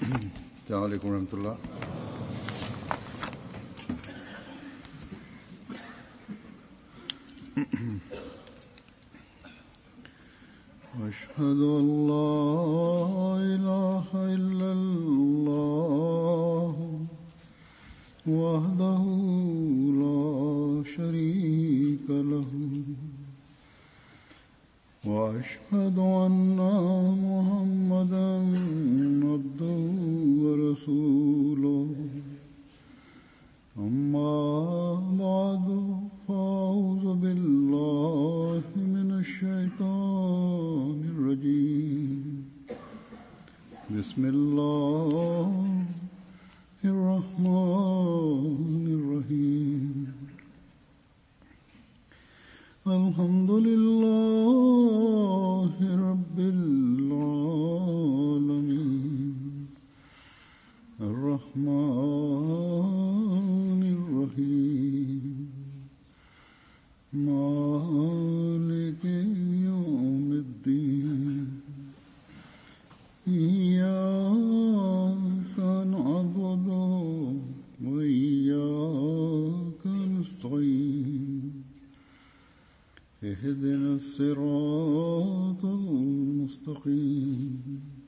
السلام عليكم ورحمة الله. أشهد أن لا إله إلا الله وحده لا شريك له وأشهد أن محمدا عبده ورسوله أما بعد فأعوذ بالله من الشيطان الرجيم بسم الله الرحمن الرحيم الحمد لله رب العالمين الرحمن الرحيم مالك يوم الدين إياك نعبد وإياك نستعين اهدنا الصراط المستقيم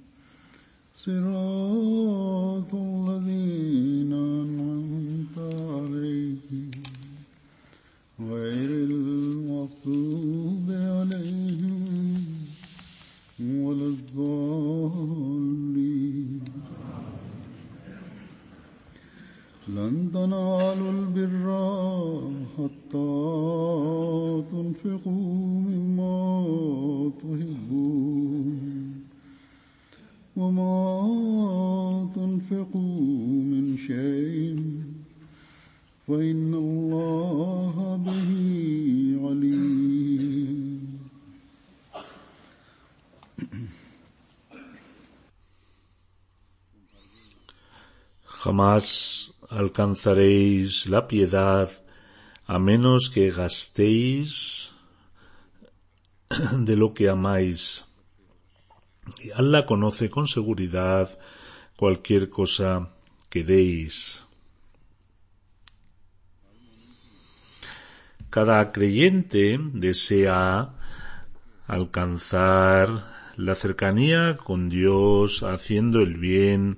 صراط الذين أنعمت عليهم غير المغضوب عليهم ولا الضالين لن تنالوا البر حتى تنفقوا مما تحبون وما تنفقوا من شيء فإن الله به عليم. Jamás alcanzaréis la piedad a menos que gastéis de lo que amáis. Y Allah conoce con seguridad cualquier cosa que deis. Cada creyente desea alcanzar la cercanía con Dios haciendo el bien.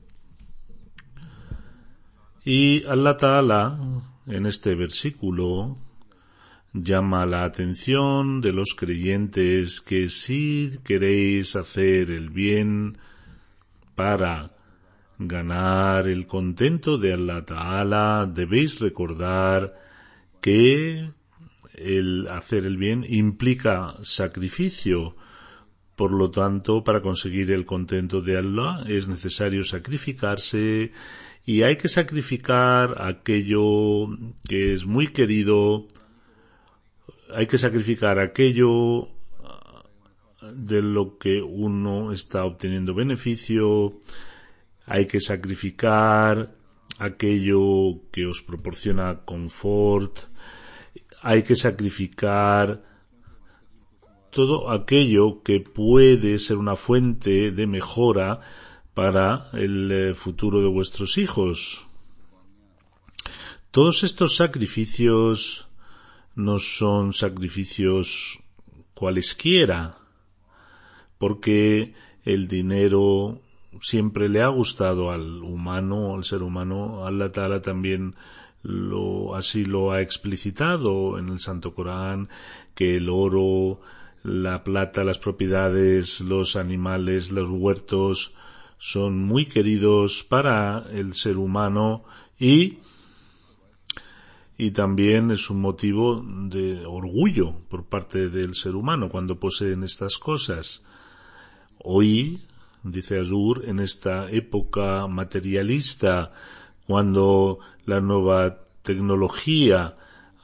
Y Allah Ta'ala, en este versículo, llama la atención de los creyentes que si queréis hacer el bien para ganar el contento de Allah Ta'ala, debéis recordar que el hacer el bien implica sacrificio. Por lo tanto, para conseguir el contento de Allah es necesario sacrificarse y hay que sacrificar aquello que es muy querido, hay que sacrificar aquello de lo que uno está obteniendo beneficio, hay que sacrificar aquello que os proporciona confort, hay que sacrificar todo aquello que puede ser una fuente de mejora para el futuro de vuestros hijos. Todos estos sacrificios no son sacrificios cualesquiera, porque el dinero siempre le ha gustado al humano, al ser humano. Allah Ta'ala también así lo ha explicitado en el Santo Corán, que el oro, la plata, las propiedades, los animales, los huertos son muy queridos para el ser humano y también es un motivo de orgullo por parte del ser humano cuando poseen estas cosas. Hoy, dice Azur, en esta época materialista, cuando la nueva tecnología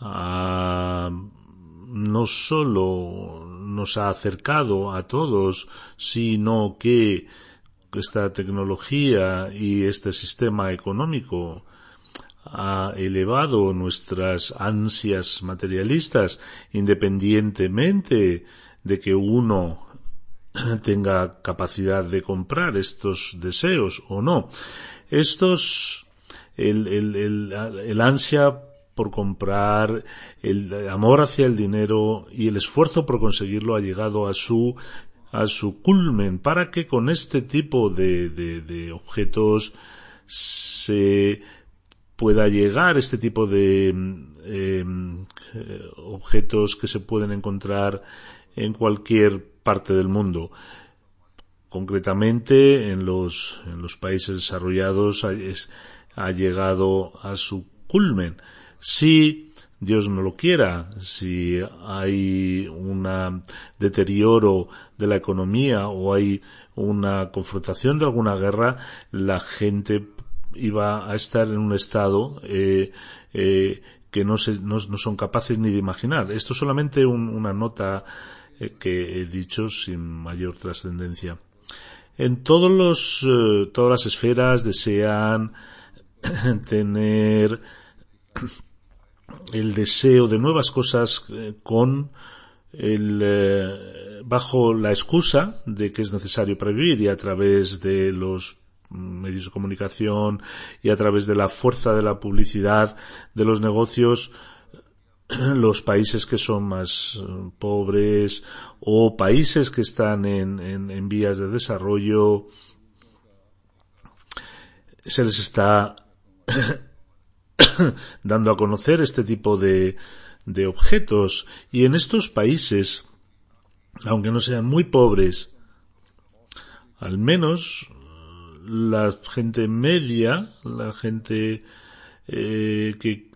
no solo nos ha acercado a todos, sino que esta tecnología y este sistema económico ha elevado nuestras ansias materialistas, independientemente de que uno tenga capacidad de comprar estos deseos o no. El ansia por comprar, el amor hacia el dinero y el esfuerzo por conseguirlo ha llegado a su culmen, para que con este tipo de objetos se pueda llegar, este tipo de objetos que se pueden encontrar en cualquier parte del mundo. Concretamente en los países desarrollados ha llegado a su culmen. Si Dios no lo quiera, si hay un deterioro de la economía o hay una confrontación de alguna guerra, la gente iba a estar en un estado que no son capaces ni de imaginar. Esto es solamente una nota que he dicho sin mayor trascendencia. En todas las esferas desean tener el deseo de nuevas cosas bajo la excusa de que es necesario para vivir, y a través de los medios de comunicación y a través de la fuerza de la publicidad, de los negocios, los países que son más pobres o países que están en vías de desarrollo, se les está dando a conocer este tipo de objetos. Y en estos países, aunque no sean muy pobres, al menos la gente media, la gente que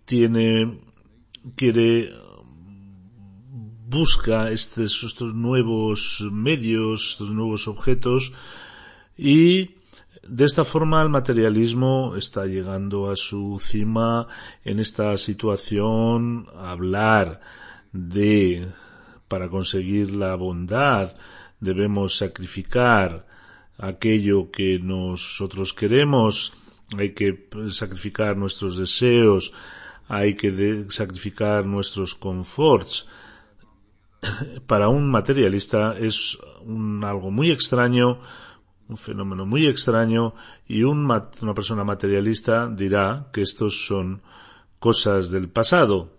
busca estos nuevos medios, estos nuevos objetos, y de esta forma el materialismo está llegando a su cima en esta situación. Hablar para conseguir la bondad debemos sacrificar aquello que nosotros queremos, hay que sacrificar nuestros deseos, hay que sacrificar nuestros conforts. Para un materialista es algo muy extraño, un fenómeno muy extraño, y una persona materialista dirá que estos son cosas del pasado,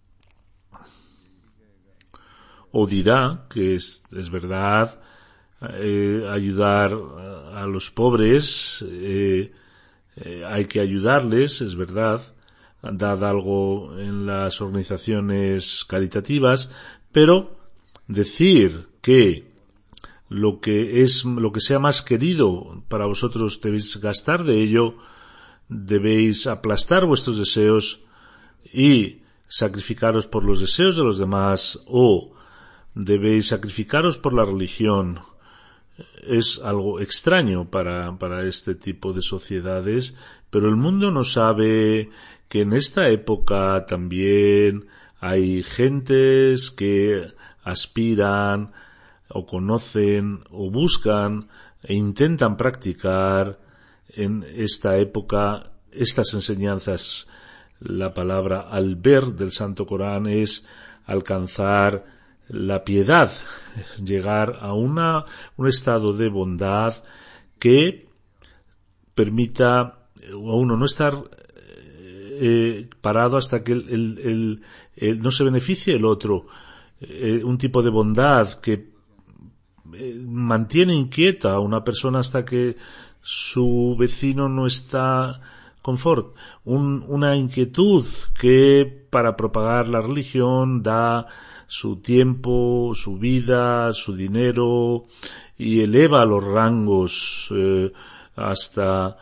o dirá que es verdad ayudar a los pobres, hay que ayudarles, es verdad, dad algo en las organizaciones caritativas, pero decir que lo que sea más querido para vosotros debéis gastar de ello, debéis aplastar vuestros deseos y sacrificaros por los deseos de los demás, o debéis sacrificaros por la religión, es algo extraño para este tipo de sociedades. Pero el mundo no sabe que en esta época también hay gentes que aspiran o conocen o buscan e intentan practicar en esta época estas enseñanzas. La palabra al-bir del Santo Corán es alcanzar la piedad, llegar a un estado de bondad que permita a uno no estar parado hasta que no se beneficie el otro, un tipo de bondad que mantiene inquieta a una persona hasta que su vecino no está confort, una inquietud que para propagar la religión da su tiempo, su vida, su dinero, y eleva los rangos hasta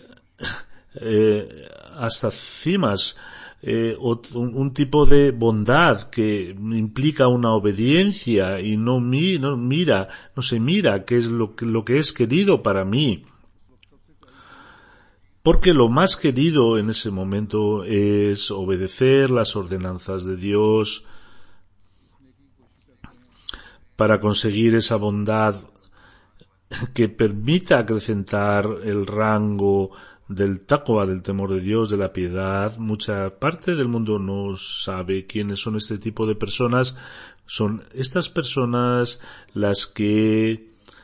cimas. Un tipo de bondad que implica una obediencia y no se mira qué es lo que es querido para mí, porque lo más querido en ese momento es obedecer las ordenanzas de Dios para conseguir esa bondad que permita acrecentar el rango del taqwa, del temor de Dios, de la piedad. Mucha parte del mundo no sabe quiénes son este tipo de personas. Son estas personas las que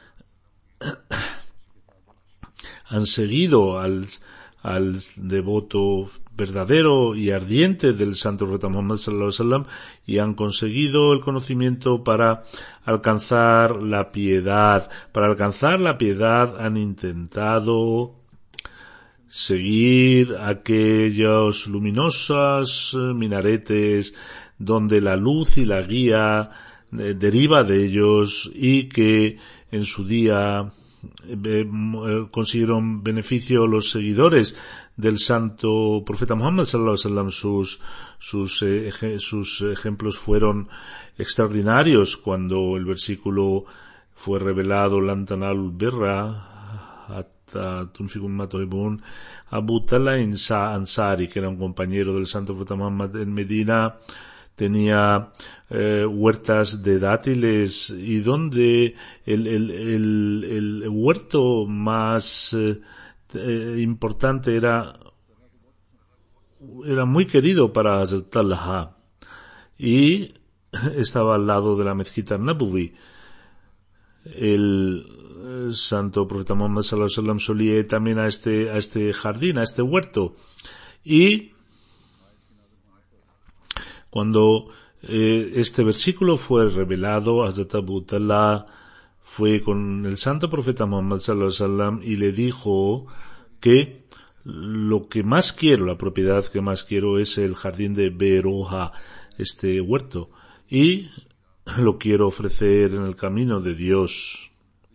han seguido al devoto verdadero y ardiente del santo profeta Muhammad sallallahu alaihi wasallam y han conseguido el conocimiento para alcanzar la piedad. Para alcanzar la piedad han intentado seguir aquellos luminosos minaretes donde la luz y la guía deriva de ellos y que en su día consiguieron beneficio los seguidores del santo profeta Muhammad sallallahu alaihi wasallam. Sus ejemplos fueron extraordinarios cuando el versículo fue revelado: Lan tanalul birra hatta tunfiqu mimma tuhibbun. Abu Talha Ansari, que era un compañero del santo profeta Muhammad en Medina, tenía huertas de dátiles, y donde el huerto más importante era muy querido para Hazrat Talha, y estaba al lado de la mezquita Nabawi. El santo profeta Muhammad sallallahu alaihi wasallam solía ir también a este jardín, a este huerto, y cuando este versículo fue revelado, Hazrat Abu Talha fue con el santo profeta Muhammad sallallahu alaihi wasallam y le dijo que lo que más quiero, la propiedad que más quiero es el jardín de Beroja, este huerto, y lo quiero ofrecer en el camino de Dios.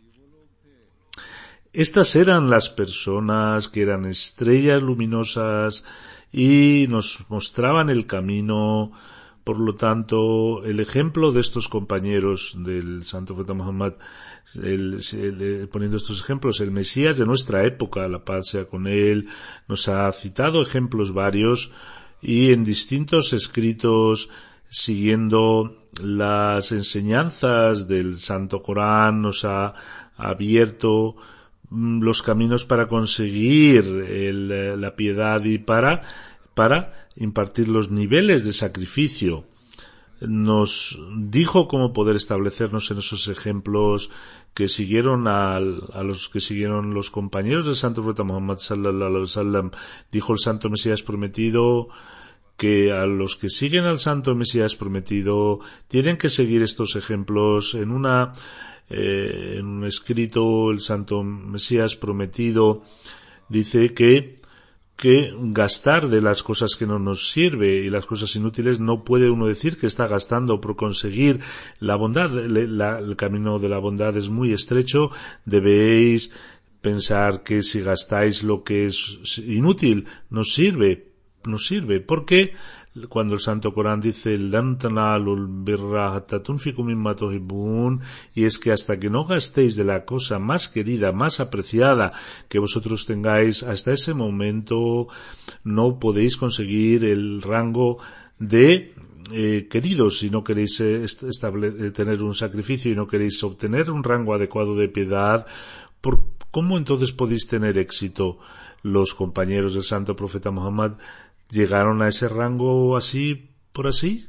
Estas eran las personas que eran estrellas luminosas y nos mostraban el camino. Por lo tanto, el ejemplo de estos compañeros del santo profeta Muhammad, poniendo estos ejemplos, el Mesías de nuestra época, la paz sea con él, nos ha citado ejemplos varios, y en distintos escritos, siguiendo las enseñanzas del Santo Corán, nos ha abierto los caminos para conseguir la piedad y para impartir los niveles de sacrificio. Nos dijo cómo poder establecernos en esos ejemplos que siguieron a los que siguieron los compañeros del santo profeta Muhammad sallallahu alaihi wasallam. Dijo el santo Mesías prometido que a los que siguen al santo Mesías prometido tienen que seguir estos ejemplos. En un escrito, el santo Mesías prometido dice que gastar de las cosas que no nos sirve y las cosas inútiles, no puede uno decir que está gastando por conseguir la bondad. El camino de la bondad es muy estrecho. Debéis pensar que si gastáis lo que es inútil, no sirve, porque cuando el Santo Corán dice Lan tanalul birra hatta tunfiqu mimma tuhibbun, y es que hasta que no gastéis de la cosa más querida, más apreciada que vosotros tengáis, hasta ese momento no podéis conseguir el rango de queridos. Si no queréis tener un sacrificio y no queréis obtener un rango adecuado de piedad, ¿cómo entonces podéis tener éxito? Los compañeros del santo profeta Muhammad llegaron a ese rango así por así.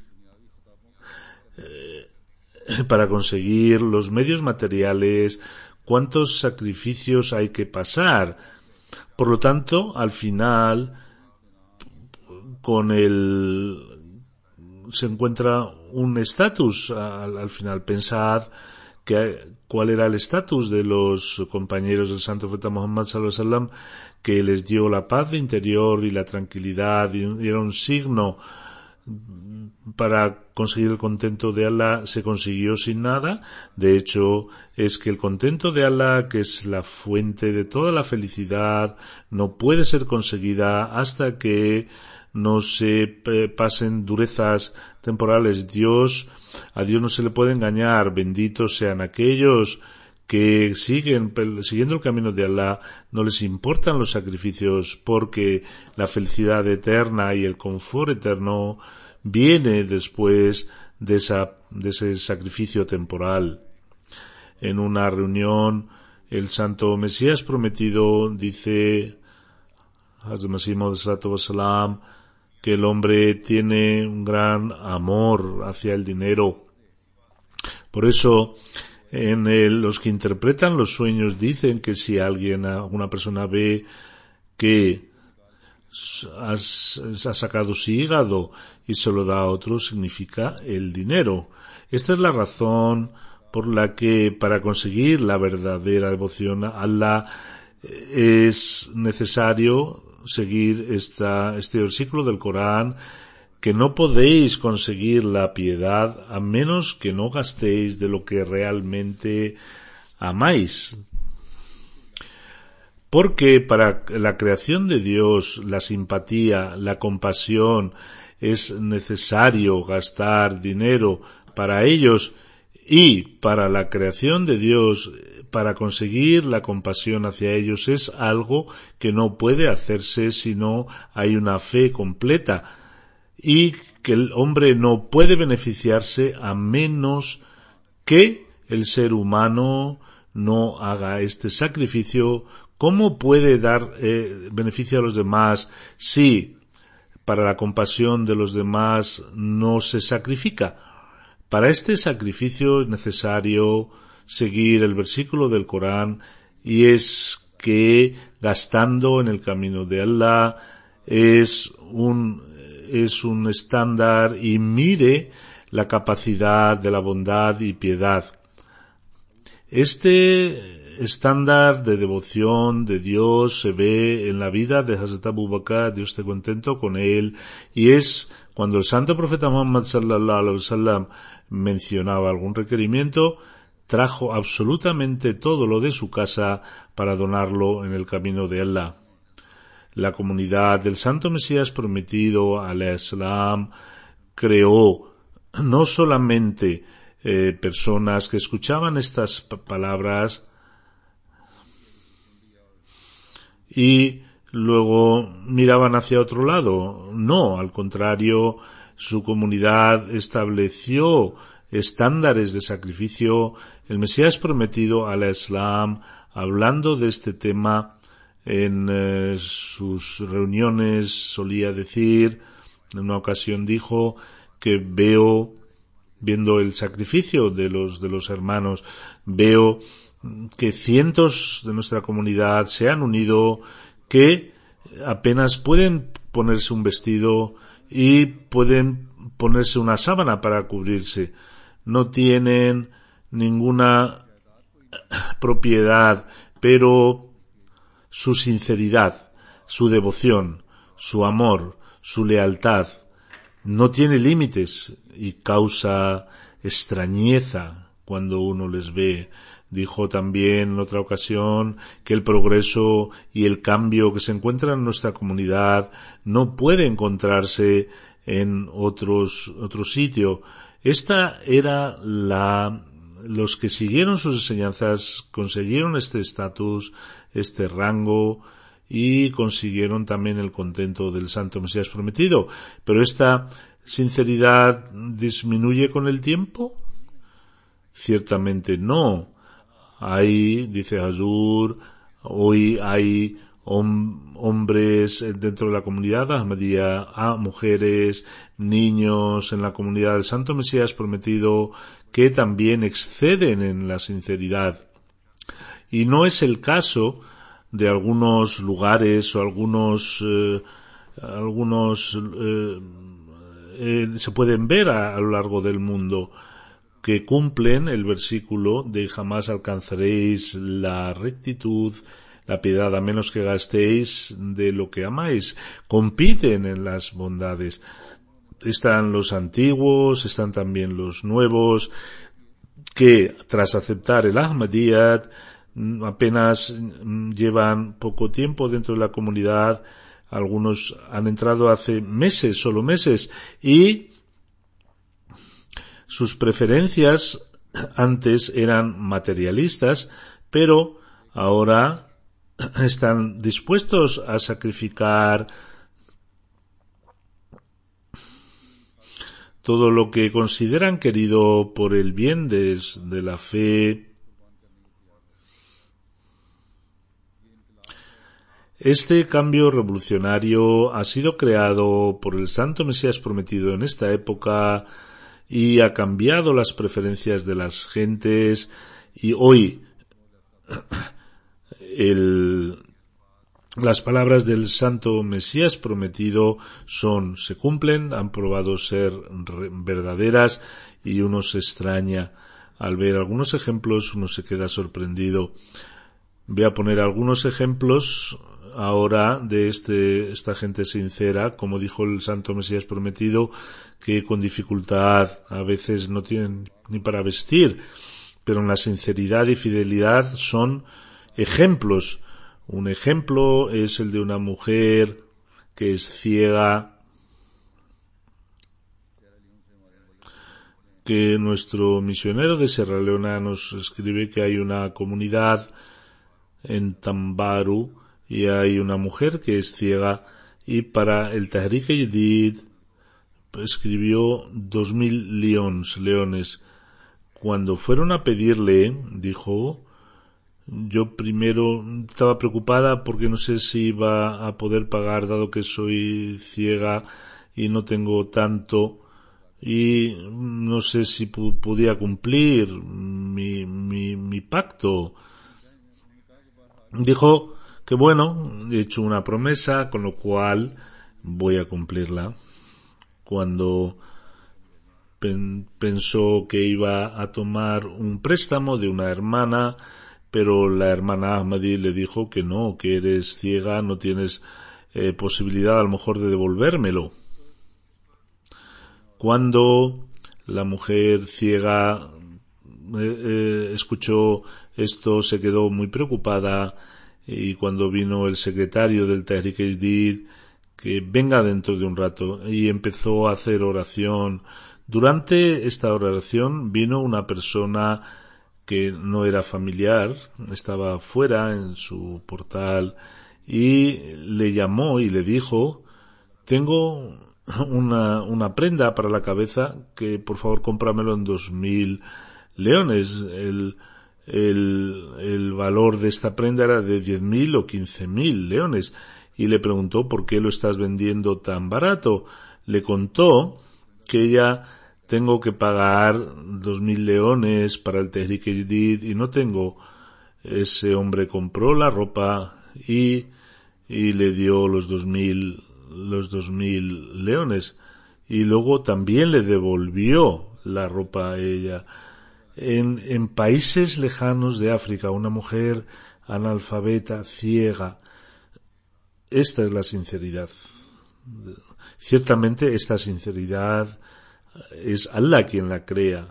Para conseguir los medios materiales, ¿cuántos sacrificios hay que pasar? Por lo tanto, al final, se encuentra un estatus. Al final, pensad cuál era el estatus de los compañeros del santo profeta Muhammad sallallahu alaihi wasallam, que les dio la paz interior y la tranquilidad, y era un signo para conseguir el contento de Allah. Se consiguió sin nada. De hecho, es que el contento de Allah, que es la fuente de toda la felicidad, no puede ser conseguida hasta que no se pasen durezas temporales. A Dios no se le puede engañar. Benditos sean aquellos que siguiendo el camino de Allah, no les importan los sacrificios, porque la felicidad eterna y el confort eterno viene después de ese sacrificio temporal. En una reunión, el santo Mesías prometido dice, Hazrat Masih Maud sallallahu alaihi wasallam, que el hombre tiene un gran amor hacia el dinero. Por eso, Los que interpretan los sueños dicen que si alguna persona ve que ha sacado su hígado y se lo da a otro, significa el dinero. Esta es la razón por la que para conseguir la verdadera devoción a Allah es necesario seguir este versículo del Corán, que no podéis conseguir la piedad a menos que no gastéis de lo que realmente amáis. Porque para la creación de Dios, la simpatía, la compasión, es necesario gastar dinero para ellos, y para la creación de Dios, para conseguir la compasión hacia ellos, es algo que no puede hacerse si no hay una fe completa, y que el hombre no puede beneficiarse a menos que el ser humano no haga este sacrificio. ¿Cómo puede dar beneficio a los demás si para la compasión de los demás no se sacrifica? Para este sacrificio es necesario seguir el versículo del Corán, y es que gastando en el camino de Allah es un estándar y mide la capacidad de la bondad y piedad. Este estándar de devoción de Dios se ve en la vida de Hazrat Abu Bakr, Dios esté contento con él, y es cuando el santo profeta Muhammad sallallahu alaihi wasallam mencionaba algún requerimiento, trajo absolutamente todo lo de su casa para donarlo en el camino de Allah. La comunidad del Santo Mesías prometido al-Islam creó no solamente personas que escuchaban estas palabras y luego miraban hacia otro lado. No, al contrario, su comunidad estableció estándares de sacrificio. El Mesías prometido al-Islam, hablando de este tema en sus reuniones, solía decir, en una ocasión dijo que viendo el sacrificio de los hermanos, veo que cientos de nuestra comunidad se han unido, que apenas pueden ponerse un vestido y pueden ponerse una sábana para cubrirse. No tienen ninguna propiedad, pero su sinceridad, su devoción, su amor, su lealtad no tiene límites y causa extrañeza cuando uno les ve. Dijo también en otra ocasión que el progreso y el cambio que se encuentra en nuestra comunidad no puede encontrarse en otro sitio. Esta era los que siguieron sus enseñanzas consiguieron este estatus, este rango, y consiguieron también el contento del Santo Mesías prometido. Pero esta sinceridad disminuye con el tiempo. Ciertamente no. Dice Hazur, hoy hay hombres dentro de la comunidad Ahmadiyya, mujeres, niños en la comunidad del Santo Mesías prometido que también exceden en la sinceridad. Y no es el caso de algunos lugares o algunos se pueden ver a lo largo del mundo, que cumplen el versículo de jamás alcanzaréis la rectitud, la piedad, a menos que gastéis de lo que amáis. Compiten en las bondades. Están los antiguos, están también los nuevos, que tras aceptar el Ahmadiyyat apenas llevan poco tiempo dentro de la comunidad. Algunos han entrado hace meses, solo meses, y sus preferencias antes eran materialistas, pero ahora están dispuestos a sacrificar todo lo que consideran querido por el bien de la fe. Este cambio revolucionario ha sido creado por el Santo Mesías prometido en esta época y ha cambiado las preferencias de las gentes Y hoy las palabras del Santo Mesías prometido se cumplen, han probado ser verdaderas, y uno se extraña al ver algunos ejemplos, uno se queda sorprendido. Voy a poner algunos ejemplos ahora de esta gente sincera, como dijo el Santo Mesías prometido, que con dificultad a veces no tienen ni para vestir, pero en la sinceridad y fidelidad son ejemplos. Un ejemplo es el de una mujer que es ciega, que nuestro misionero de Sierra Leona nos escribe que hay una comunidad en Tambaru y hay una mujer que es ciega, y para el Tahrik Jadid escribió 2000 leones. Cuando fueron a pedirle, dijo, yo primero estaba preocupada porque no sé si iba a poder pagar, dado que soy ciega y no tengo tanto, y no sé si podía cumplir mi pacto. Dijo que bueno, he hecho una promesa, con lo cual voy a cumplirla. Cuando pensó que iba a tomar un préstamo de una hermana, pero la hermana Ahmadi le dijo que no, que eres ciega, no tienes posibilidad a lo mejor de devolvérmelo. Cuando la mujer ciega escuchó esto, se quedó muy preocupada, y cuando vino el secretario del Tahrik Jadid, que venga dentro de un rato, y empezó a hacer oración. Durante esta oración vino una persona que no era familiar, estaba fuera en su portal, y le llamó y le dijo, tengo una prenda para la cabeza, que por favor cómpramelo en 2000 leones. El valor de esta prenda era de 10.000 o 15.000 leones, y le preguntó por qué lo estás vendiendo tan barato. Le contó que ella tengo que pagar 2.000 leones para el Tahrik Jadid y no tengo. Ese hombre compró la ropa y le dio los 2.000 leones, y luego también le devolvió la ropa a ella. En países lejanos de África, una mujer analfabeta, ciega, esta es la sinceridad. Ciertamente esta sinceridad es Allah quien la crea.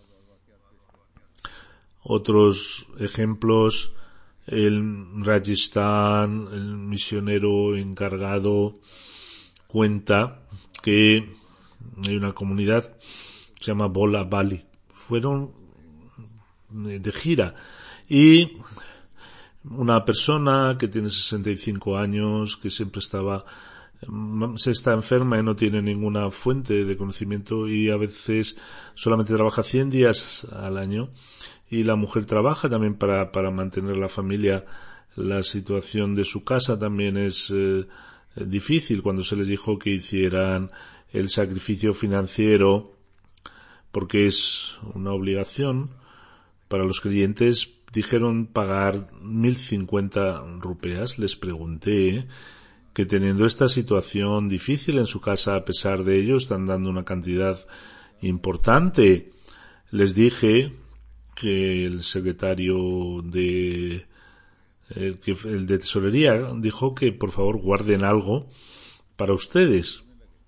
Otros ejemplos, el Rajasthan, el misionero encargado cuenta que hay una comunidad que se llama Bola Bali. Fueron de gira, y una persona que tiene 65 años, que siempre se está enferma y no tiene ninguna fuente de conocimiento, y a veces solamente trabaja 100 días al año, y la mujer trabaja también para mantener la familia. La situación de su casa también es difícil. Cuando se les dijo que hicieran el sacrificio financiero, porque es una obligación para los creyentes, dijeron pagar 1050 rupias. Les pregunté que teniendo esta situación difícil en su casa, a pesar de ello, están dando una cantidad importante. Les dije que el secretario el de tesorería dijo que por favor guarden algo para ustedes.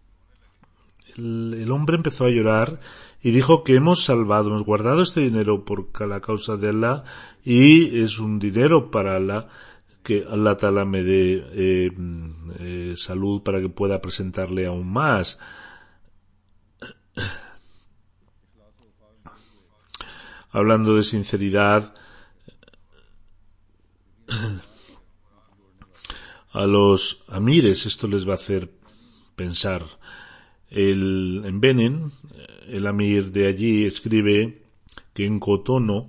El hombre empezó a llorar y dijo que hemos guardado este dinero por la causa de Allah, y es un dinero para Allah, que Allah Ta'ala me dé salud para que pueda presentarle aún más. Hablando de sinceridad, a los amires esto les va a hacer pensar. En Benin, el amir de allí escribe que en Cotono,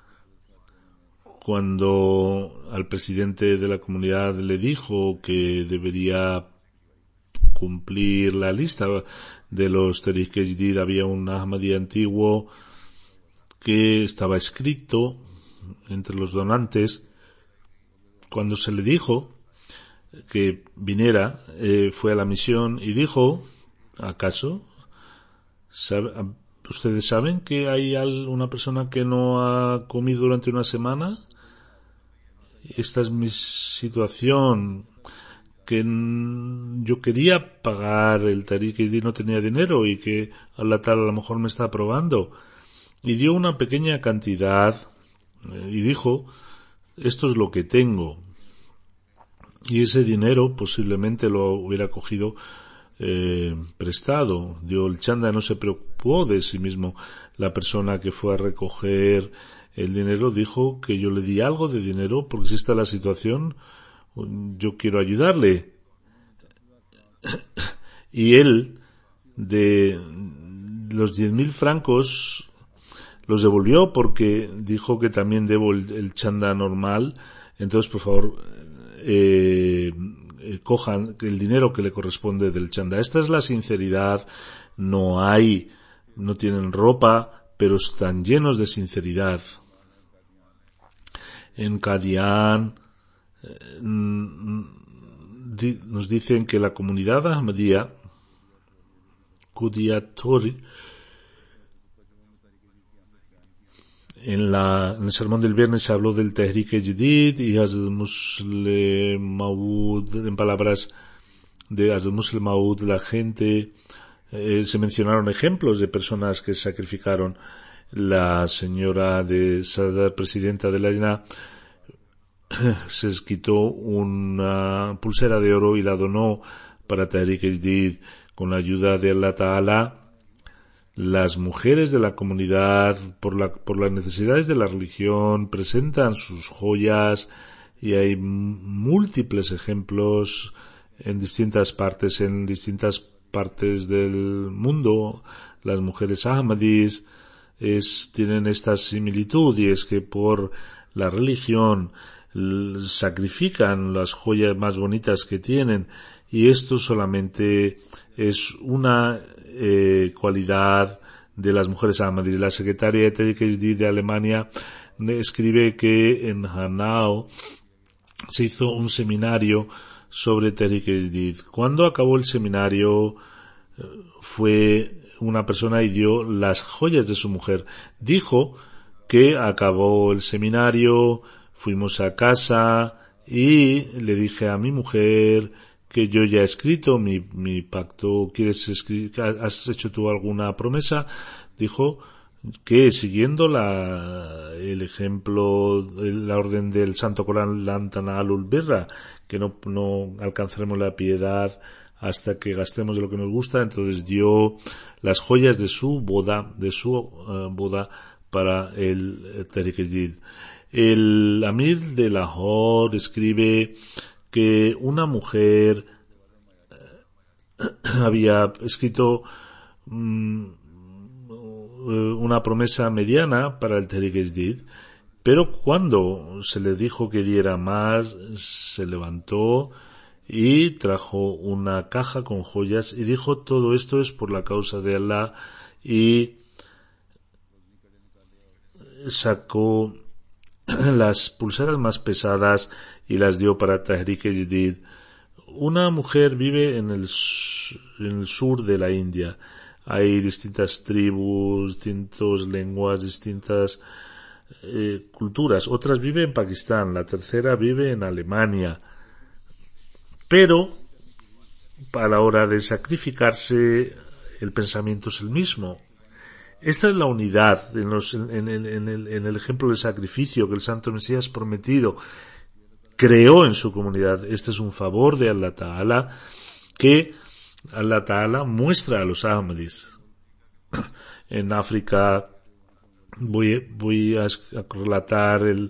cuando al presidente de la comunidad le dijo que debería cumplir la lista de los Tahrik Jadid, había un Ahmadi antiguo que estaba escrito entre los donantes, cuando se le dijo que viniera, fue a la misión y dijo, ¿acaso ustedes saben que hay una persona que no ha comido durante una semana? Esta es mi situación, que yo quería pagar el Tariq y no tenía dinero y que Allah Ta'ala a lo mejor me está probando. Y dio una pequeña cantidad y dijo, esto es lo que tengo. Y ese dinero posiblemente lo hubiera cogido prestado. El chanda no se preocupó de sí mismo. La persona que fue a recoger el dinero dijo que yo le di algo de dinero porque si está la situación, yo quiero ayudarle. Y él, de los 10.000 francos, los devolvió porque dijo que también debo el chanda normal. Entonces, por favor, cojan el dinero que le corresponde del chanda. Esta es la sinceridad. No tienen ropa, pero están llenos de sinceridad. En Qadian nos dicen que la comunidad Ahmadiyya, Kudiatori, en el sermón del viernes se habló del Tehrik-e-Jadid y Hazrat Musleh Maud, en palabras de Hazrat Musleh Maud, la gente, se mencionaron ejemplos de personas que sacrificaron. La señora de Sadar, presidenta de la INA, se quitó una pulsera de oro y la donó para Tehrik-e-Jadid con la ayuda de Allah Ta'ala. Las mujeres de la comunidad, por las necesidades de la religión, presentan sus joyas y hay múltiples ejemplos en distintas partes del mundo. Las mujeres ahmadis tienen esta similitud y es que por la religión sacrifican las joyas más bonitas que tienen y esto solamente es una cualidad de las mujeres ahmadis. La secretaria de Tehrik-e-Jadid de Alemania escribe que en Hanau se hizo un seminario sobre Tehrik-e-Jadid. Cuando acabó el seminario fue una persona y dio las joyas de su mujer. Dijo que acabó el seminario, fuimos a casa y le dije a mi mujer que yo ya he escrito mi pacto. ¿Quieres escribir? ¿Has hecho tú alguna promesa? Dijo que siguiendo el ejemplo, la orden del Santo Corán, Lan tanalul birra, que no alcanzaremos la piedad hasta que gastemos de lo que nos gusta. Entonces dio las joyas de su boda para el Tehrik-e-Jadid. El Amir de Lahore escribe que una mujer había escrito una promesa mediana para el Tehrik-e-Jadid, pero cuando se le dijo que diera más, se levantó y trajo una caja con joyas y dijo: todo esto es por la causa de Allah, y sacó las pulseras más pesadas y las dio para Tehrik-e-Jadid. Una mujer vive en el sur de la India. Hay distintas tribus, distintas lenguas, distintas culturas. Otras viven en Pakistán, la tercera vive en Alemania. Pero a la hora de sacrificarse el pensamiento es el mismo. Esta es la unidad en el ejemplo del sacrificio que el Santo Mesías prometido creó en su comunidad. Este es un favor de Allah Ta'ala que Allah Ta'ala muestra a los Ahmadis. En África voy a relatar el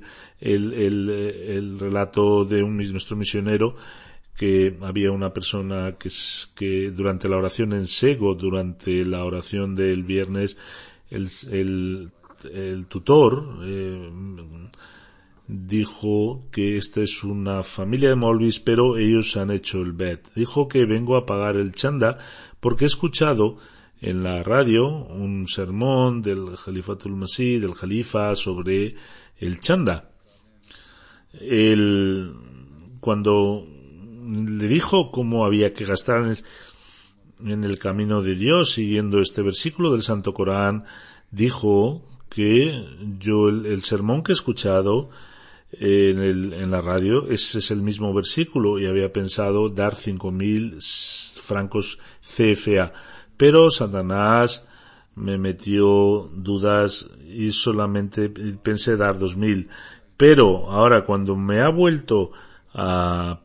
relato de nuestro misionero, que había una persona que durante la oración en Sego, durante la oración del viernes, el tutor dijo que esta es una familia de Maulvis, pero ellos han hecho el bet. Dijo que vengo a pagar el chanda porque he escuchado en la radio un sermón del Khalifatul Masih, del Khalifa, sobre el chanda. Cuando le dijo cómo había que gastar en el camino de Dios, siguiendo este versículo del Santo Corán, dijo que el sermón que he escuchado en la radio, ese es el mismo versículo, y había pensado dar 5.000 francos CFA, pero Satanás me metió dudas y solamente pensé dar 2.000, pero ahora cuando me ha vuelto a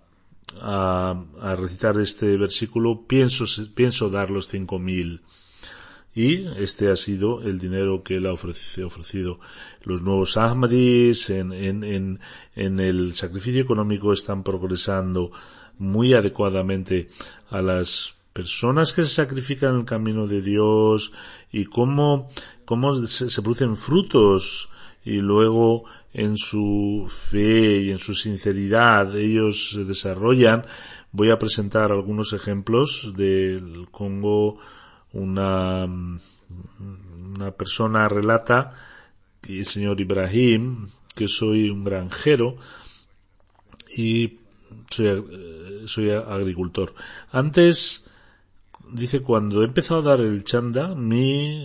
recitar este versículo, pienso dar los 5.000. Y este ha sido el dinero que él ha ofrecido. Los nuevos Ahmadis en el sacrificio económico están progresando muy adecuadamente a las personas que se sacrifican en el camino de Dios, y cómo se producen frutos, y luego en su fe y en su sinceridad ellos se desarrollan. Voy a presentar algunos ejemplos del Congo. Una persona relata, el señor Ibrahim, que soy un granjero y soy agricultor. Antes, dice, cuando he empezado a dar el chanda, mi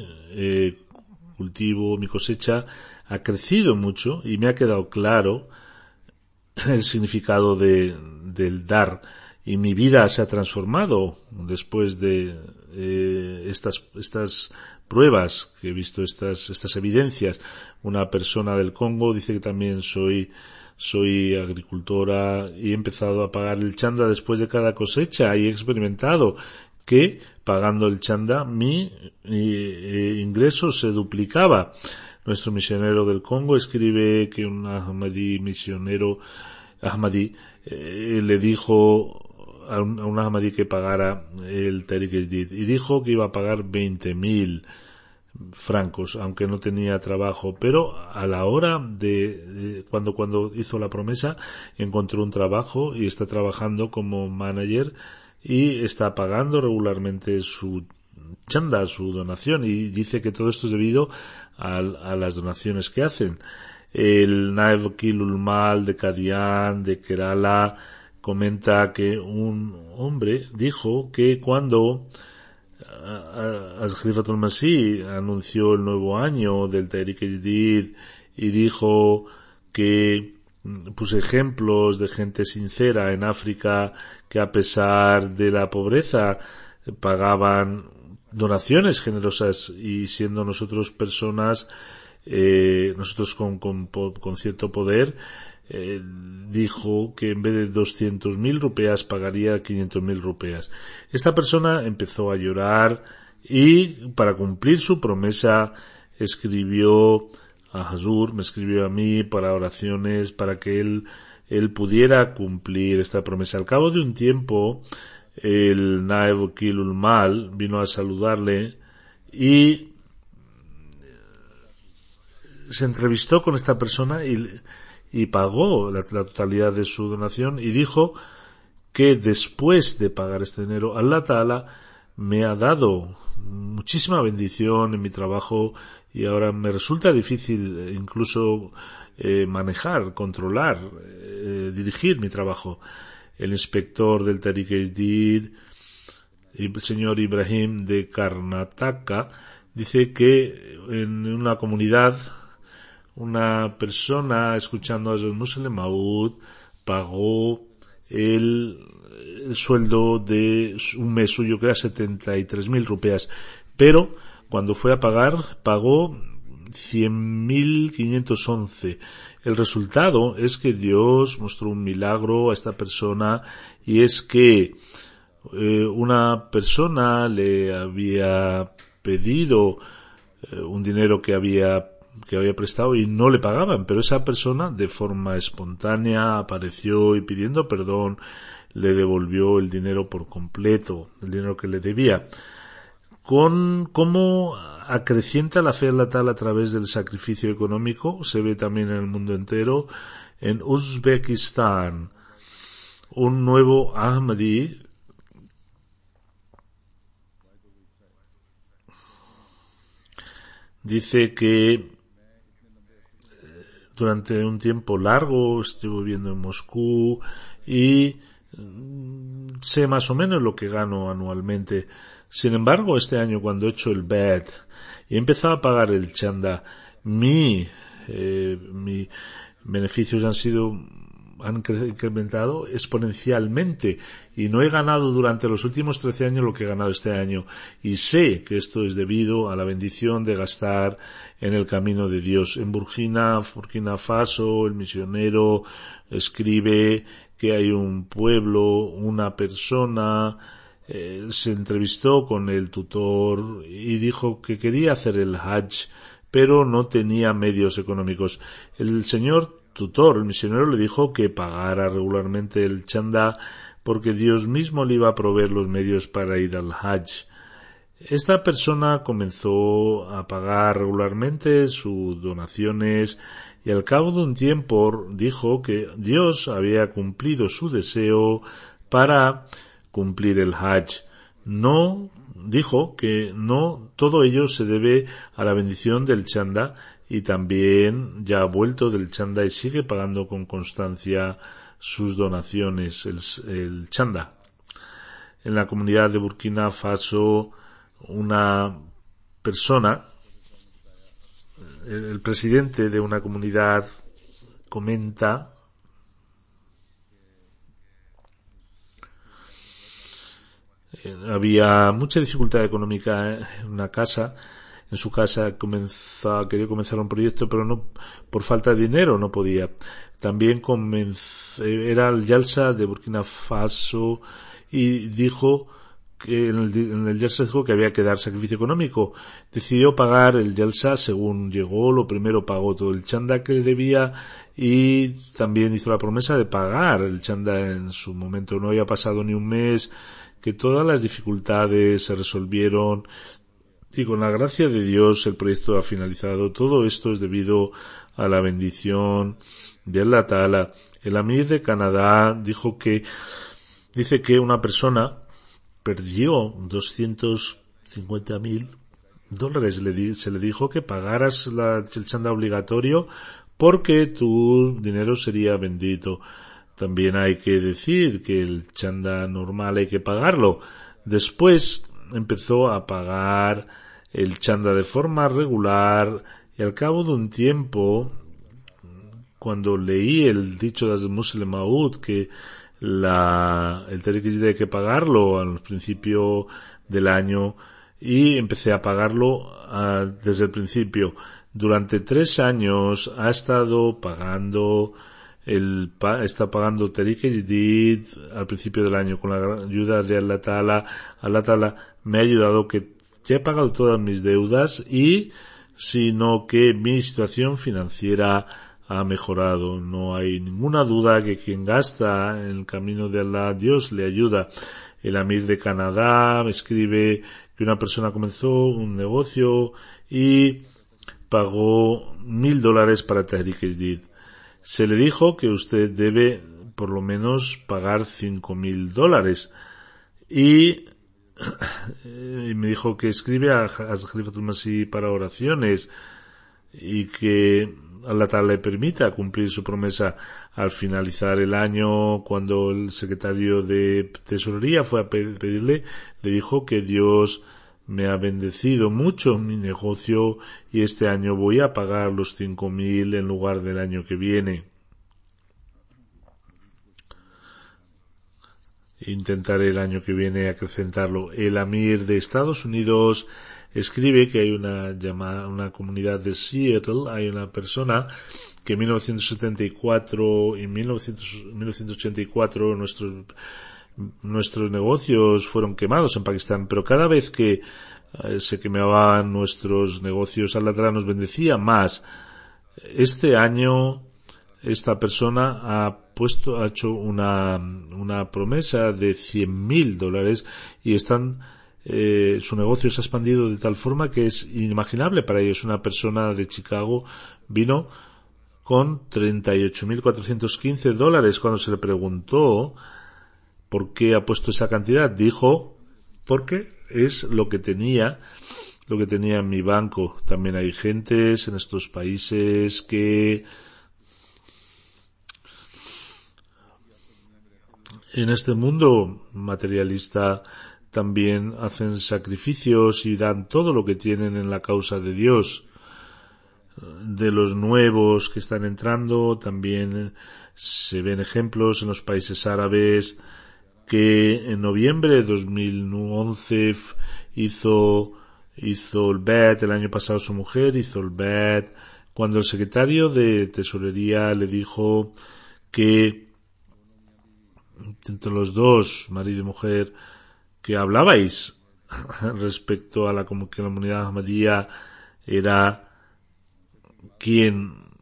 cultivo, mi cosecha ha crecido mucho y me ha quedado claro el significado del dar, y mi vida se ha transformado después de estas pruebas que he visto, estas evidencias. Una persona del Congo dice que también soy agricultora y he empezado a pagar el chanda después de cada cosecha, y he experimentado que pagando el chanda mi ingreso se duplicaba. Nuestro misionero del Congo escribe que un Ahmadí misionero Ahmadí le dijo a un Ahmadí que pagara el Tariq Jdid, y dijo que iba a pagar 20.000 francos, aunque no tenía trabajo, pero a la hora de cuando hizo la promesa, encontró un trabajo y está trabajando como manager y está pagando regularmente su chanda, su donación, y dice que todo esto es debido a las donaciones que hacen. El Naib Kilul Mal de Kadian, de Kerala, comenta que un hombre dijo que cuando Al-Khalifatul Masih anunció el nuevo año del Tariq Jdid y dijo que puse ejemplos de gente sincera en África que a pesar de la pobreza pagaban donaciones generosas, y siendo nosotros personas nosotros con cierto poder, dijo que en vez de 200.000 rupeas pagaría 500.000 rupeas. Esta persona empezó a llorar y para cumplir su promesa escribió a Hazur, me escribió a mí para oraciones para que él pudiera cumplir esta promesa. Al cabo de un tiempo, el Naib Kilul Mal vino a saludarle y se entrevistó con esta persona y pagó la totalidad de su donación, y dijo que después de pagar este dinero, Allah Ta'ala me ha dado muchísima bendición en mi trabajo, y ahora me resulta difícil incluso manejar, controlar, dirigir mi trabajo. El inspector del Tariq Jdid, el señor Ibrahim de Karnataka, dice que en una comunidad una persona, escuchando a Hazrat Musleh Maud, pagó el sueldo de un mes suyo, que era 73.000 rupeas, pero cuando fue a pagar pagó 100.511. El resultado es que Dios mostró un milagro a esta persona, y es que una persona le había pedido un dinero que había prestado y no le pagaban, pero esa persona de forma espontánea apareció y, pidiendo perdón, le devolvió el dinero por completo, el dinero que le debía. Cómo acrecienta la fe en Allah Ta'ala a través del sacrificio económico se ve también en el mundo entero. En Uzbekistán, un nuevo Ahmadi dice que durante un tiempo largo estuve viviendo en Moscú y sé más o menos lo que gano anualmente. Sin embargo, este año cuando he hecho el BED y he empezado a pagar el chanda, mi beneficios han incrementado exponencialmente y no he ganado durante los últimos 13 años lo que he ganado este año, y sé que esto es debido a la bendición de gastar en el camino de Dios. En Burkina Faso, el misionero escribe que hay un pueblo, una persona se entrevistó con el tutor y dijo que quería hacer el Hajj, pero no tenía medios económicos. El señor tutor, el misionero, le dijo que pagara regularmente el chanda porque Dios mismo le iba a proveer los medios para ir al Hajj. Esta persona comenzó a pagar regularmente sus donaciones y al cabo de un tiempo dijo que Dios había cumplido su deseo para cumplir el Hajj. Dijo que no todo ello se debe a la bendición del chanda, y también ya ha vuelto del chanda y sigue pagando con constancia sus donaciones, el chanda. En la comunidad de Burkina Faso, una persona, el presidente de una comunidad comenta había mucha dificultad económica en su casa quería comenzar un proyecto, pero no, por falta de dinero no podía. También era el Yalsa de Burkina Faso y dijo que en el Yalsa dijo que había que dar sacrificio económico. Decidió pagar el Yalsa según llegó. Lo primero pagó todo el chanda que le debía y también hizo la promesa de pagar el chanda en su momento. No había pasado ni un mes que todas las dificultades se resolvieron y con la gracia de Dios el proyecto ha finalizado. Todo esto es debido a la bendición de Allah Ta'ala. El Amir de Canadá dice que una persona perdió $250,000. Se le dijo que pagaras el chanda obligatorio porque tu dinero sería bendito. También hay que decir que el chanda normal hay que pagarlo. Después empezó a pagar el chanda de forma regular y al cabo de un tiempo, cuando leí el dicho de Muslim Maud que el Tariq hay que pagarlo al principio del año, y empecé a pagarlo desde el principio. Durante 3 años ha estado pagando está pagando Tariq Jadid al principio del año con la ayuda de Allah Ta'ala. Allah Ta'ala me ha ayudado que ya he pagado todas mis deudas sino que mi situación financiera ha mejorado. No hay ninguna duda que quien gasta en el camino de Allah, Dios le ayuda. El Amir de Canadá me escribe que una persona comenzó un negocio y pagó $1,000 para Tariq Jadid. Se le dijo que usted debe por lo menos pagar $5,000 y me dijo que escribe a Khalifatul Masih para oraciones y que Allah Ta'ala le permita cumplir su promesa. Al finalizar el año, cuando el secretario de Tesorería fue a pedirle, le dijo que Dios me ha bendecido mucho mi negocio y este año voy a pagar los 5,000 en lugar del año que viene. Intentaré el año que viene acrecentarlo. El Amir de Estados Unidos escribe que hay una comunidad de Seattle, hay una persona que en 1974 y 1984 nuestros negocios fueron quemados en Pakistán, pero cada vez que se quemaban nuestros negocios, Allah Ta'ala nos bendecía más. Este año esta persona ha hecho una promesa de $100,000 y su negocio se ha expandido de tal forma que es inimaginable para ellos. Una persona de Chicago vino con $38,415. Cuando se le preguntó por qué ha puesto esa cantidad, dijo, porque es lo que tenía en mi banco. También hay gentes en estos países que en este mundo materialista también hacen sacrificios y dan todo lo que tienen en la causa de Dios. De los nuevos que están entrando también se ven ejemplos en los países árabes que en noviembre de 2011 hizo el BET, el año pasado su mujer hizo el BET, cuando el secretario de Tesorería le dijo que entre los dos, marido y mujer, que hablabais respecto a la comunidad Ahmadía era quien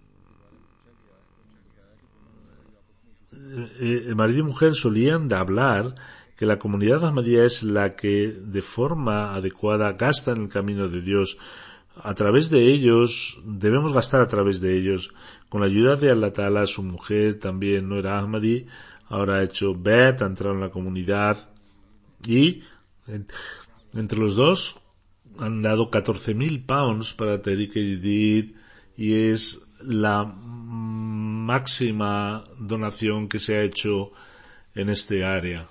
marido y mujer solían de hablar que la comunidad Ahmadía es la que de forma adecuada gasta en el camino de Dios. A través de ellos, debemos gastar a través de ellos. Con la ayuda de Allah Ta'ala, su mujer también no era Ahmadi, ahora ha hecho Bet, ha entrado en la comunidad y entre los dos han dado 14,000 pounds para Tehreek-e-Jadid y es la máxima donación que se ha hecho en este área.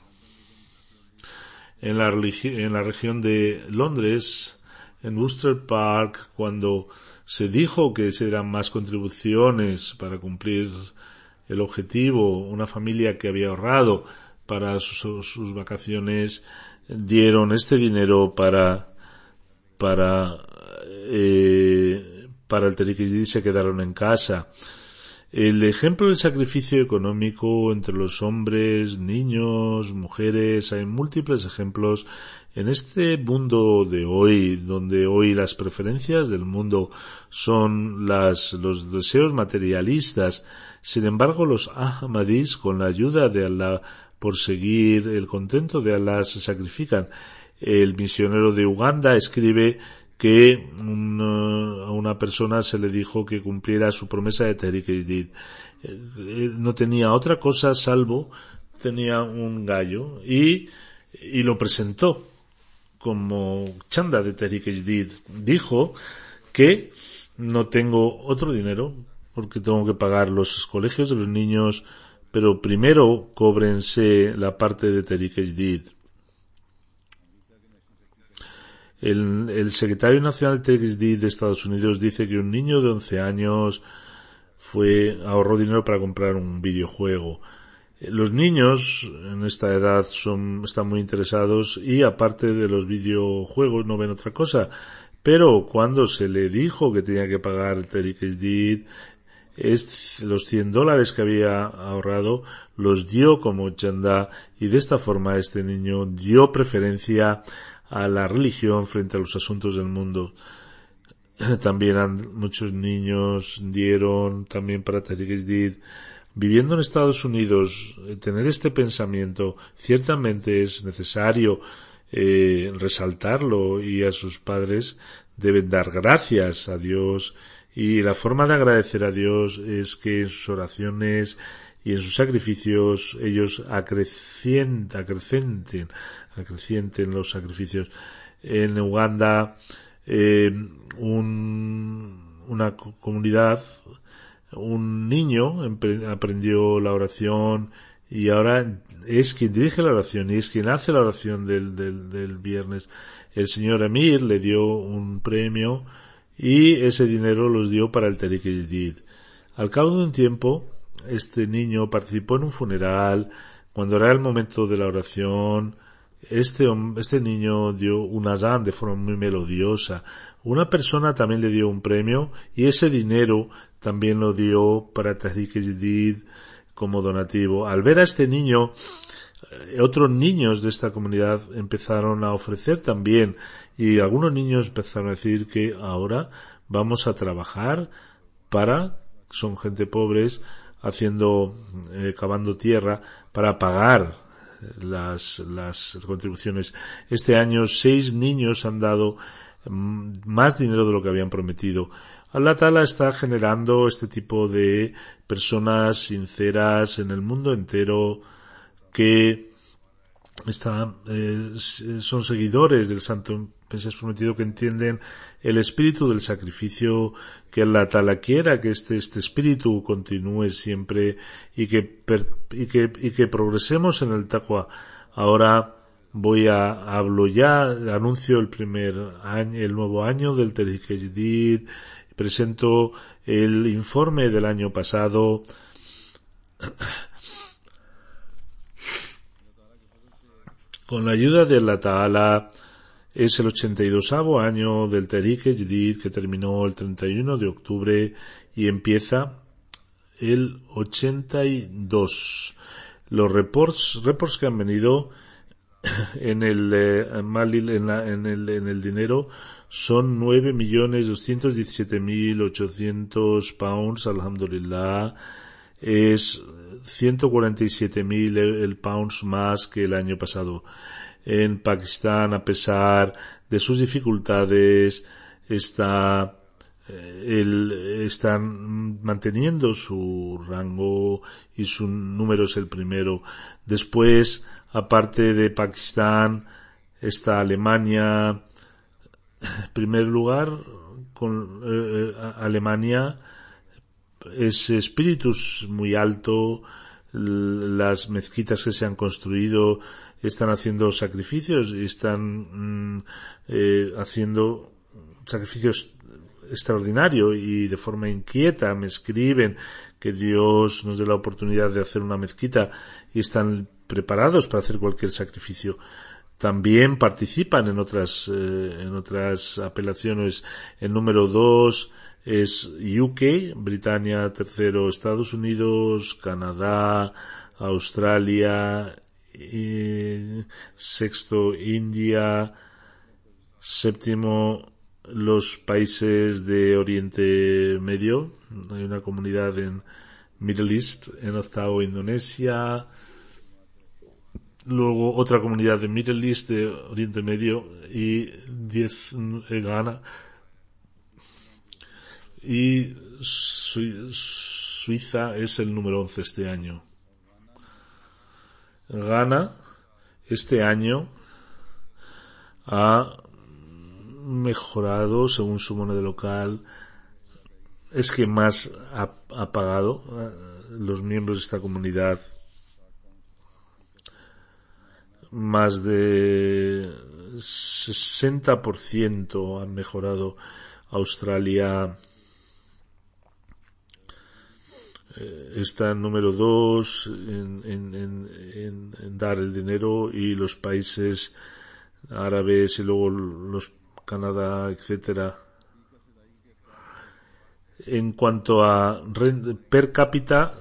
En la región de Londres, en Worcester Park, cuando se dijo que eran más contribuciones para cumplir el objetivo, una familia que había ahorrado para sus vacaciones, dieron este dinero para el Tehreek-e-Jadid y se quedaron en casa. El ejemplo del sacrificio económico entre los hombres, niños, mujeres, hay múltiples ejemplos en este mundo de hoy, donde hoy las preferencias del mundo son los deseos materialistas. Sin embargo, los Ahmadis, con la ayuda de Allah, por seguir el contento de Allah, se sacrifican. El misionero de Uganda escribe que a una persona se le dijo que cumpliera su promesa de Tehreek-e-Jadid. No tenía otra cosa salvo, tenía un gallo y lo presentó como chanda de Tehreek-e-Jadid. Dijo que no tengo otro dinero porque tengo que pagar los colegios de los niños, pero primero cóbrense la parte de Tehreek-e-Jadid. El secretario nacional de Tehreek-e-Jadid de Estados Unidos dice que un niño de 11 años ahorró dinero para comprar un videojuego. Los niños en esta edad están muy interesados y aparte de los videojuegos no ven otra cosa. Pero cuando se le dijo que tenía que pagar el Tehreek-e-Jadid, los $100 que había ahorrado los dio como chanda y de esta forma este niño dio preferencia a la religión frente a los asuntos del mundo. También muchos niños dieron también para Tehreek-e-Jadid. Viviendo en Estados Unidos, tener este pensamiento ciertamente es necesario resaltarlo y a sus padres deben dar gracias a Dios y la forma de agradecer a Dios es que en sus oraciones y en sus sacrificios ellos acrecienten los sacrificios. En Uganda, una comunidad, un niño aprendió la oración y ahora es quien dirige la oración y es quien hace la oración del viernes. El señor Amir le dio un premio y ese dinero los dio para el Tehreek-e-Jadid. Al cabo de un tiempo, este niño participó en un funeral. Cuando era el momento de la oración, este niño dio un azán de forma muy melodiosa. Una persona también le dio un premio y ese dinero también lo dio para Tehreek-e-Jadid como donativo. Al ver a este niño, otros niños de esta comunidad empezaron a ofrecer también y algunos niños empezaron a decir que ahora vamos a trabajar son gente pobres, cavando tierra para pagar las contribuciones. Este año 6 niños han dado más dinero de lo que habían prometido. Allah Ta'ala está generando este tipo de personas sinceras en el mundo entero que son seguidores del santo Mesías prometido, que entienden el espíritu del sacrificio, que Allah Ta'ala quiera que este espíritu continúe siempre y que progresemos en el taqwa. Ahora anuncio el nuevo año del Tariq Jadid, presento el informe del año pasado. Con la ayuda de Allah Ta'ala, es el 82º año del Tariq Jadid, que terminó el 31 de octubre y empieza el 82. Los reports que han venido en el dinero son 9.217.800 pounds, alhamdulillah. Es 147.000 el pounds más que el año pasado. En Pakistán, a pesar de sus dificultades, están manteniendo su rango y su número es el primero. Después, aparte de Pakistán, está Alemania. Primer lugar, con Alemania, es espíritus muy alto. Las mezquitas que se han construido están haciendo sacrificios y están haciendo sacrificios extraordinarios y de forma inquieta. Me escriben que Dios nos dé la oportunidad de hacer una mezquita y están preparados para hacer cualquier sacrificio. También participan en otras apelaciones. El número 2 es UK, Britania, tercero Estados Unidos, Canadá, Australia, sexto India, séptimo los países de Oriente Medio. Hay una comunidad en Middle East, en octavo Indonesia, luego otra comunidad de Middle East, de Oriente Medio, y 10 Ghana. Y Suiza es el número 11 este año. Ghana este año ha mejorado según su moneda local. Es que más ha pagado los miembros de esta comunidad. Más de 60% han mejorado. Australia está en número 2 en dar el dinero, y los países árabes y luego los Canadá, etcétera. En cuanto a per cápita,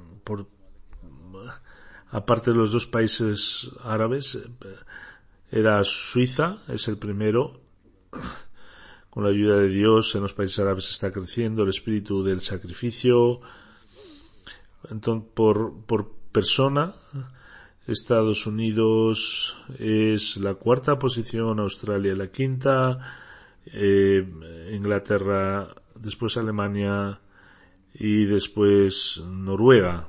aparte de los dos países árabes, era Suiza, es el primero. Con la ayuda de Dios, en los países árabes está creciendo el espíritu del sacrificio. Entonces, por persona, Estados Unidos es la cuarta posición, Australia la quinta, Inglaterra, después Alemania y después Noruega.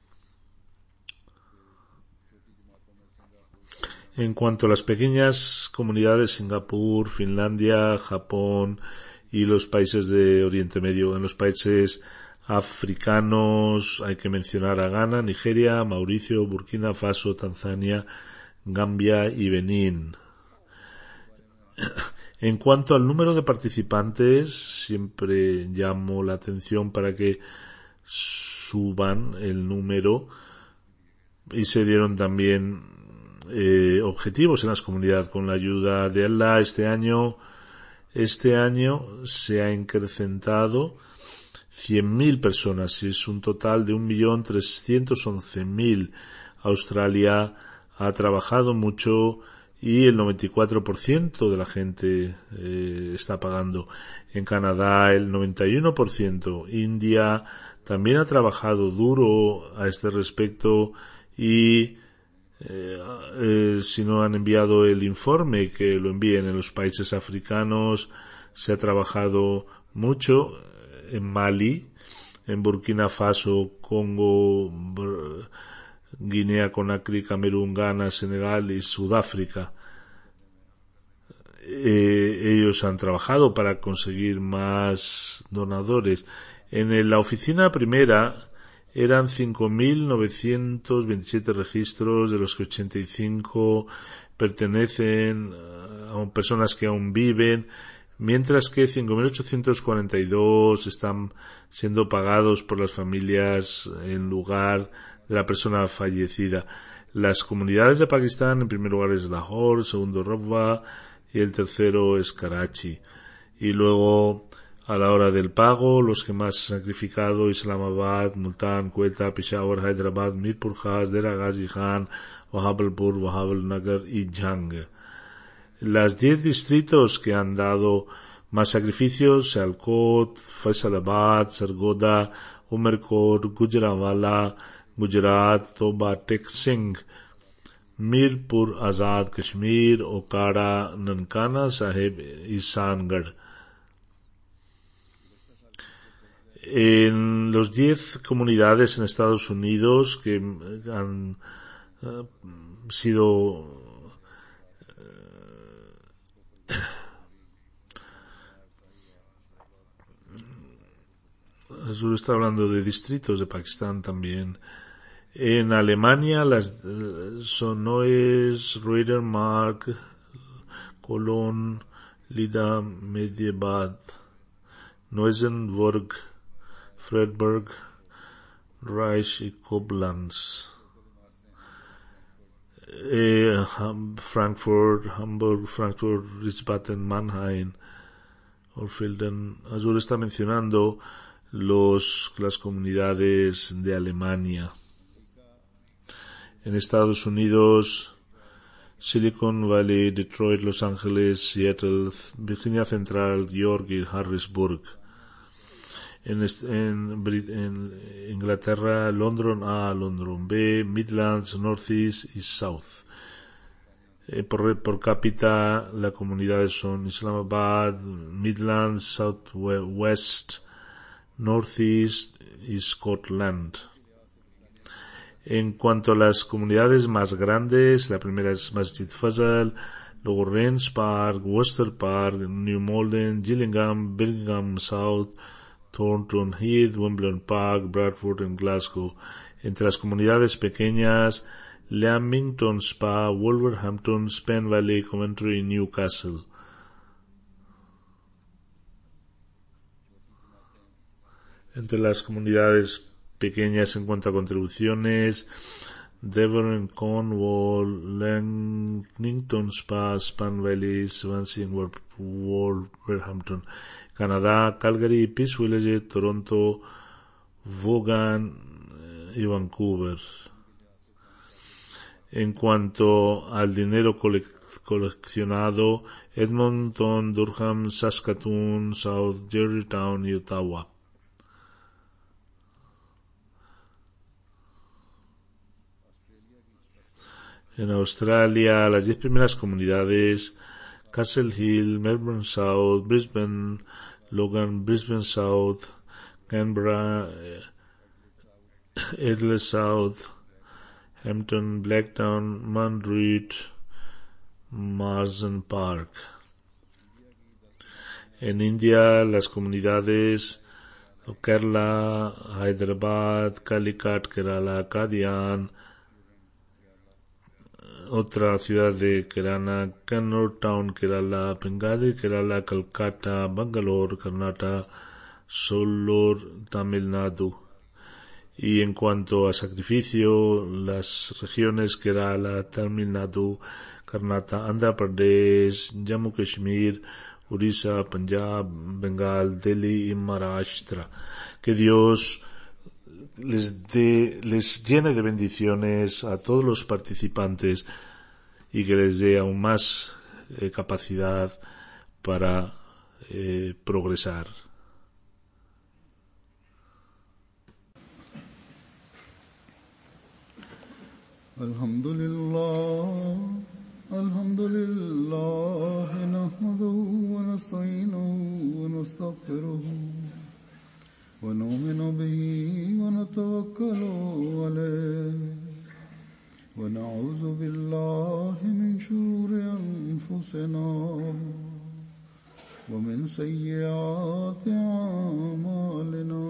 En cuanto a las pequeñas comunidades, Singapur, Finlandia, Japón y los países de Oriente Medio. En los países africanos hay que mencionar a Ghana, Nigeria, Mauricio, Burkina Faso, Tanzania, Gambia y Benín. En cuanto al número de participantes, siempre llamo la atención para que suban el número, y se dieron también objetivos en las comunidades con la ayuda de Allah. Este año se ha incrementado 100.000 personas, y es un total de 1.311.000. Australia ha trabajado mucho y el 94% de la gente está pagando. En Canadá el 91%. India también ha trabajado duro a este respecto, y si no han enviado el informe, que lo envíen. En los países africanos se ha trabajado mucho. En Mali, en Burkina Faso, Congo, Guinea Conakry, Camerún, Ghana, Senegal y Sudáfrica. ellos han trabajado para conseguir más donadores. En la oficina primera eran 5.927 registros, de los que 85 pertenecen a personas que aún viven, mientras que 5.842 están siendo pagados por las familias en lugar de la persona fallecida. Las comunidades de Pakistán, en primer lugar es Lahore, segundo Rabwa y el tercero es Karachi. Y luego, a la hora del pago, los que más han sacrificado: Islamabad, Multan, Quetta, Peshawar, Hyderabad, Mirpur Khas, Dera Ghazi Khan, Wahabalpur, Wahabalnagar y Jhang. Las 10 distritos que han dado más sacrificios: Sialkot, Faisalabad, Sargodha, Umerkot, Gujranwala, Gujarat, Toba, Tek Singh, Mirpur Azad Kashmir, Okara, Nankana Sahib y Sangarh. En los 10 comunidades en Estados Unidos que han sido Azul está hablando de distritos de Pakistán también. En Alemania son Neuss, Reutermark, Cologne, Lida, Mediebad, Neusenburg, Freiburg, Reich y Koblenz. Frankfurt, Hamburg, Frankfurt, Wiesbaden, Mannheim, Orfelden. Azul está mencionando las comunidades de Alemania. En Estados Unidos, Silicon Valley, Detroit, Los Ángeles, Seattle, Virginia Central, York y Harrisburg. En Inglaterra, London A, London B, Midlands, Northeast y South. Por cápita, las comunidades son Islamabad, Midlands, South West, Northeast y Scotland. En cuanto a las comunidades más grandes, la primera es Masjid Fazal, luego Regent's Park, Worcester Park, New Malden, Gillingham, Birmingham South, Thornton Heath, Wimbledon Park, Bradford y Glasgow. Entre las comunidades pequeñas, Leamington Spa, Wolverhampton, Spen Valley, Coventry y Newcastle. Entre las comunidades pequeñas en cuanto a contribuciones, Devon, Cornwall, Leamington Spa, Span Valley, Swansea y Wolverhampton. Canadá, Calgary, Peace Village, Toronto, Vaughan y Vancouver. En cuanto al dinero coleccionado, Edmonton, Durham, Saskatoon, South Gerrytown y Ottawa. En Australia, las 10 primeras comunidades: Castle Hill, Melbourne South, Brisbane, Logan, Brisbane South, Canberra, Adelaide South, Hampton, Blacktown, Mandurah, Marsden Park. En India, las comunidades Kerala, Hyderabad, Calicut, Kerala, Kadian, otra ciudad de Kerala, Kannur Town, Kerala, Pengadi, Kerala, Calcutta, Bangalore, Karnataka, Solur, Tamil Nadu. Y en cuanto a sacrificio, las regiones Kerala, Tamil Nadu, Karnataka, Andhra Pradesh, Jammu Kashmir, Orissa, Punjab, Bengal, Delhi y Maharashtra. Que Dios les llene de bendiciones a todos los participantes y que les dé aún más capacidad para progresar. Alhamdulillah, nahmaduhu wa nasta'inuhu wa nastaghfiruhu. ونؤمن به ونتوكل عليه ونعوذ بالله من شرور أنفسنا ومن سيئات أعمالنا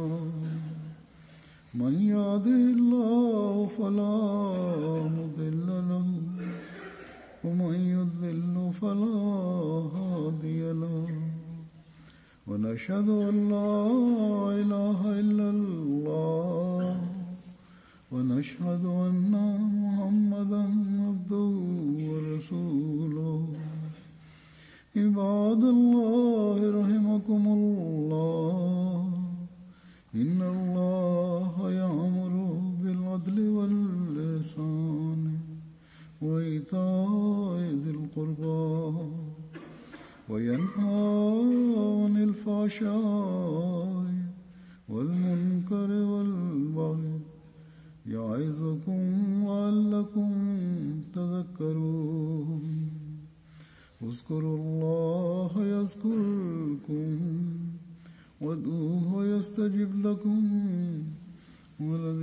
من يهده الله فلا مضل له ومن يضلل فلا هادي له ونشهد أن لا إله إلا الله ونشهد أن محمدا عبده ورسوله عباد الله رحمكم الله إن الله يأمر بالعدل والإحسان وإيتاء ذي القربى وينهى عن الفحشاء والمنكر والبغي يعظكم لعلكم تذكرون اذكروا الله يذكركم وادعوه يستجب لكم